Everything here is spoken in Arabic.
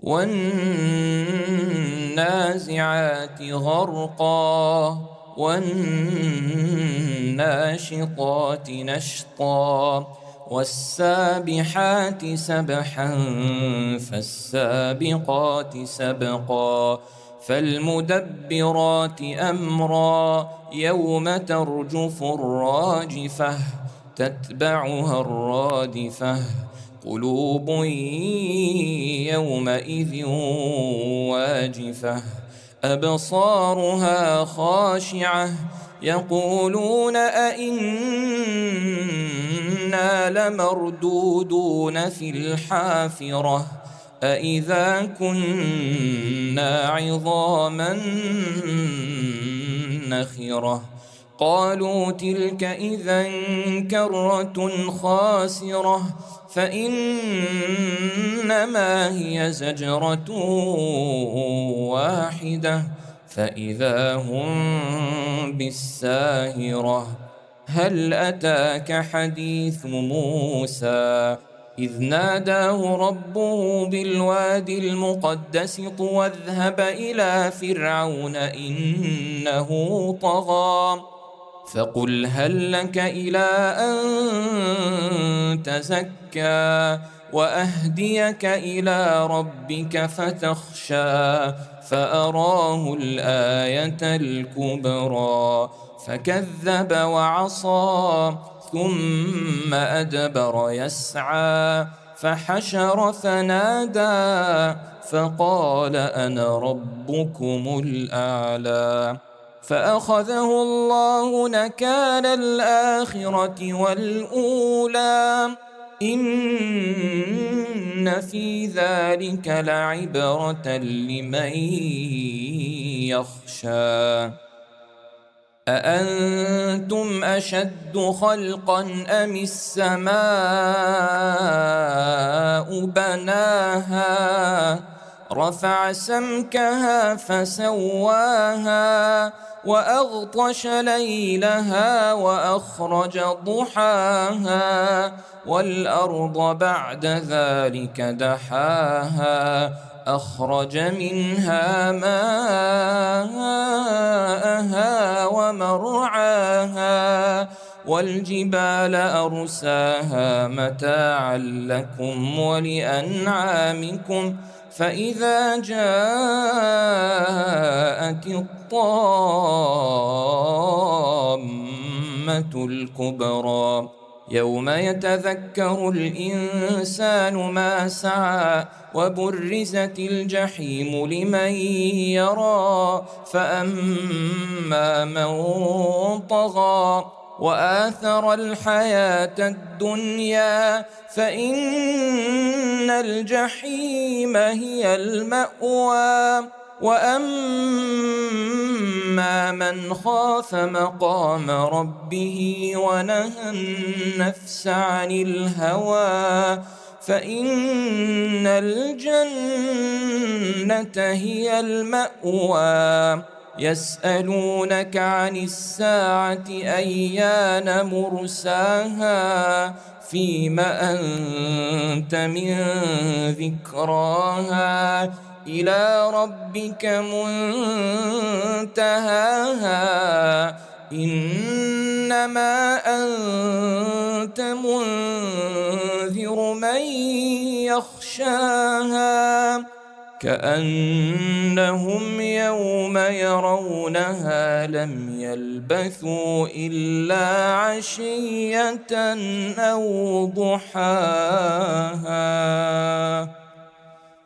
والنازعات غرقا والناشطات نشطا والسابحات سبحا فالسابقات سبقا فالمدبرات أمرا يوم ترجف الراجفة تتبعها الرادفة قلوب يومئذ واجفة أبصارها خاشعة يقولون أئنا لمردودون في الحافرة أئذا كنا عظاما نخرة قالوا تلك إذا كرة خاسرة فإنما هي زجرة واحدة فإذا هم بالساهرة هل أتاك حديث موسى إذ ناداه ربه بالوادي المقدس طوى اذهب إلى فرعون إنه طغى فقل هل لك إلى أن تزكى وأهديك إلى ربك فتخشى فأراه الآية الكبرى فكذب وعصى ثم أدبر يسعى فحشر فنادى فقال أنا ربكم الأعلى فأخذه الله نكال الآخرة والأولى إن في ذلك لعبرة لمن يخشى أأنتم أشد خلقا أم السماء بناها رفع سمكها فسواها وأغطش ليلها وأخرج ضحاها والأرض بعد ذلك دحاها أخرج منها ماءها ومرعاها والجبال أرساها متاعا لكم ولأنعامكم فإذا جاءت الطامة الكبرى يوم يتذكر الإنسان ما سعى وبرزت الجحيم لمن يرى فأما من طغى وآثر الحياة الدنيا فإن الجحيم هي المأوى وأما من خاف مقام ربه ونهى النفس عن الهوى فإن الجنة هي المأوى يسألونك عن الساعة أيان مرساها فيم أنت من ذكراها إلى ربك منتهاها إنما أنت منذر من يخشاها كأنهم يوم يرونها لم يلبثوا إلا عشية أو ضحاها.